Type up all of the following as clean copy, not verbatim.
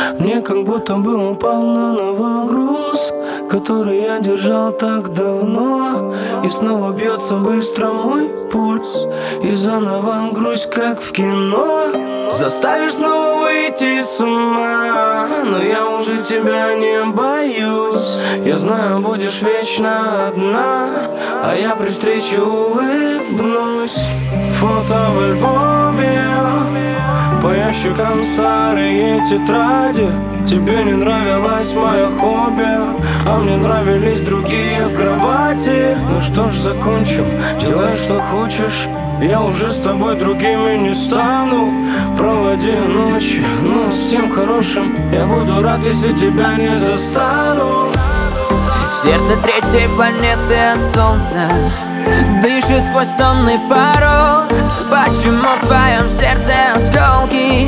Мне как будто бы упал на новый груз, который я держал так давно. И снова бьется быстро мой пульс, и заново грусть, как в кино. Заставишь снова выйти с ума, но я уже тебя не боюсь. Я знаю, будешь вечно одна, а я при встрече улыбнусь. Фото в альбоме, по ящикам старые тетради. Тебе не нравилось мое хобби, а мне нравились другие в кровати. Ну что ж, закончим, делай что хочешь. Я уже с тобой другими не стану. Проводи ночь, но с тем хорошим я буду рад, если тебя не застану. Сердце третьей планеты от солнца дышит сквозь тонны пород. Почему в твоем сердце осколки,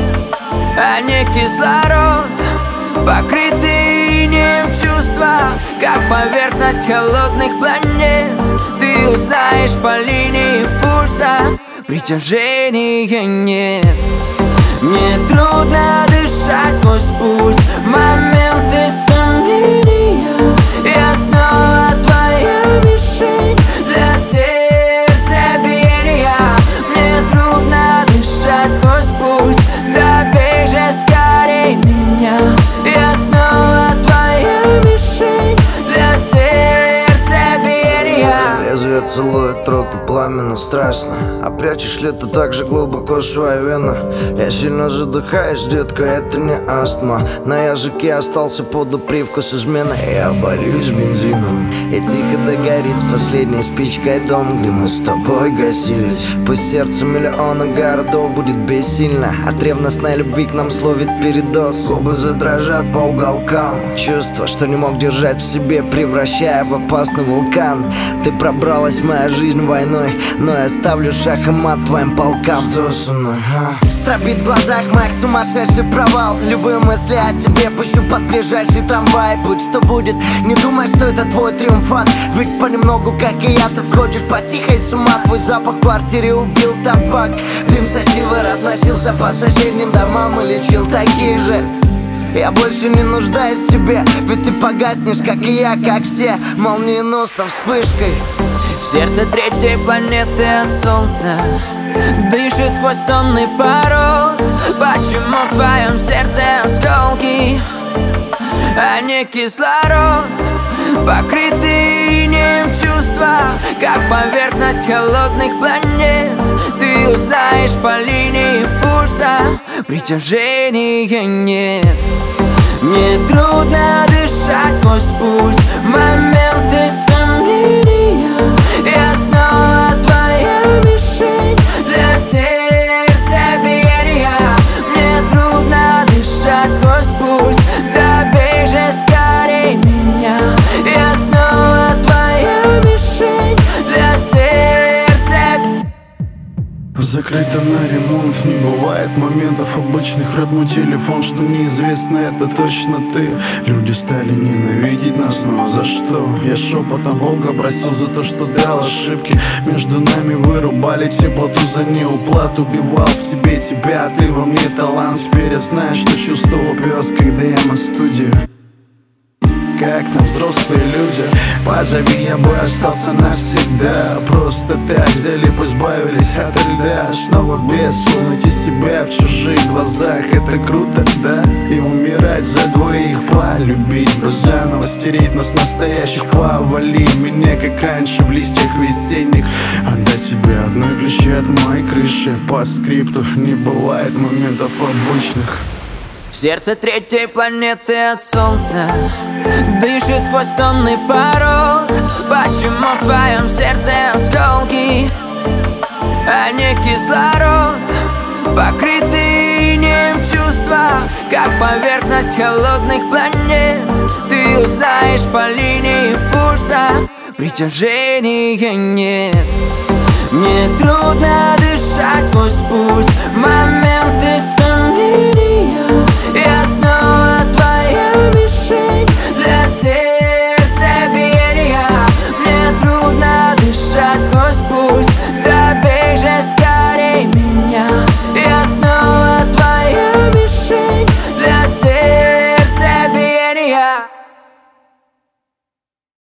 а не кислород? Покрытые инеем чувства, как поверхность холодных планет. Ты узнаешь по линии пульса, притяжения нет. Мне трудно дышать сквозь пульс, моменты сомнения. Я снова твоя мишень для сердцебиения. Мне трудно дышать сквозь пульс, добей же скорей меня. Я снова твоя мишень для сердцебиения. Лезвие целует руки пламенно, страстно, а прячешь ли ты так же глубоко свои вены? Я сильно задыхаюсь, детка, это не астма. На языке остался полупривкус измены. Я борюсь бензином, и тихо догорит с последней спичкой дом, где мы с тобой гасились. Пусть сердце миллиона городов будет бессильно от ревностной любви к нам словит передоз. Губы задрожат по уголкам, чувство, что не мог держать в себе, превращая в опасный вулкан. Ты пробралась в мою жизнь войной, но я ставлю шах и мат твоим полкам. Что со мной, а? Стропит в глазах Майк, сумасшедший провал. Любые мысли о тебе пущу под ближайший трамвай. Будь что будет, не думай, что это твой триумфат. Ведь понемногу, как и я, ты сходишь потихо с ума. Твой запах в квартире убил табак. Дым сосивый разносился по соседним домам и лечил такие же. Я больше не нуждаюсь в тебе, ведь ты погаснешь, как и я, как все, молниеносно вспышкой. Сердце третьей планеты от солнца дышит сквозь тонны пород. Почему в твоем сердце осколки, а не кислород? Покрытые инеем чувства, как поверхность холодных планет. Ты узнаешь по линии пульса, притяжения нет. Мне трудно дышать сквозь пульс, моменты сомнения. Я снова твоя мишень для сердцебиения. Мне трудно дышать сквозь пульс, добей же скорей меня. Я снова твоя мишень для сердцебиения. Закрыто на ремонт, не бывает моментов обычных. Рот мой телефон, что неизвестно, это точно ты. Люди стали ненавидеть нас, но за что? Я шепотом Бога просил за то, что дал ошибки. Между нами вырубали теплоту за неуплату. Убивал в тебе тебя, а ты во мне талант. Теперь я знаю, что чувствовал пес, когда я на студии. Как там взрослые люди, позови, я бы остался навсегда. Просто так взяли, избавились от льда. Снова без сунуть из себя в чужих глазах. Это круто, да? И умирать за двоих, полюбить бы заново, стереть нас настоящих, повали меня, как раньше в листьях весенних. Отдать тебе одной ключи от моей крыши. По скрипту не бывает моментов обычных. Сердце третьей планеты от солнца дышит сквозь тонны пород. Почему в твоем сердце осколки, а не кислород? Покрытые инеем чувства, как поверхность холодных планет. Ты узнаешь по линии пульса, притяжения нет. Мне трудно дышать сквозь пульс, моменты сомнения. Я снова твоя мишень для сердцебиения. Мне трудно дышать сквозь пульс, добей же скорей меня. Я снова твоя мишень для сердцебиения. моя.